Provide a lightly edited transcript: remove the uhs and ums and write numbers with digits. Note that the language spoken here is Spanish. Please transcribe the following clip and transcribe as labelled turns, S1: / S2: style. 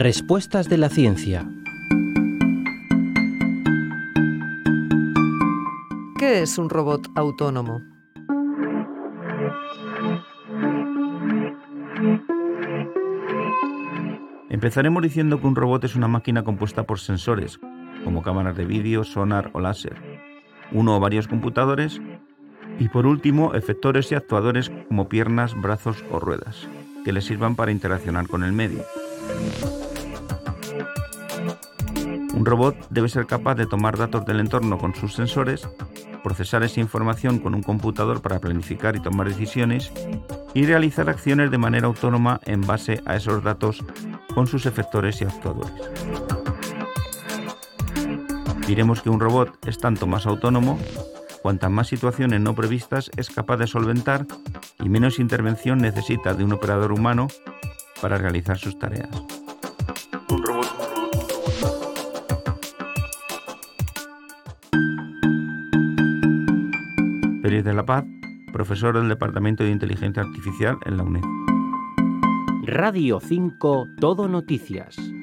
S1: Respuestas de la ciencia.
S2: ¿Qué es un robot autónomo?
S3: Empezaremos diciendo que un robot es una máquina compuesta por sensores, como cámaras de vídeo, sonar o láser, uno o varios computadores, y por último, efectores y actuadores como piernas, brazos o ruedas, que le sirvan para interaccionar con el medio. Un robot debe ser capaz de tomar datos del entorno con sus sensores, procesar esa información con un computador para planificar y tomar decisiones y realizar acciones de manera autónoma en base a esos datos con sus efectores y actuadores. Diremos que un robot es tanto más autónomo cuantas más situaciones no previstas es capaz de solventar y menos intervención necesita de un operador humano para realizar sus tareas. Pérez de la Paz, profesor del Departamento de Inteligencia Artificial en la UNED.
S1: Radio 5 Todo Noticias.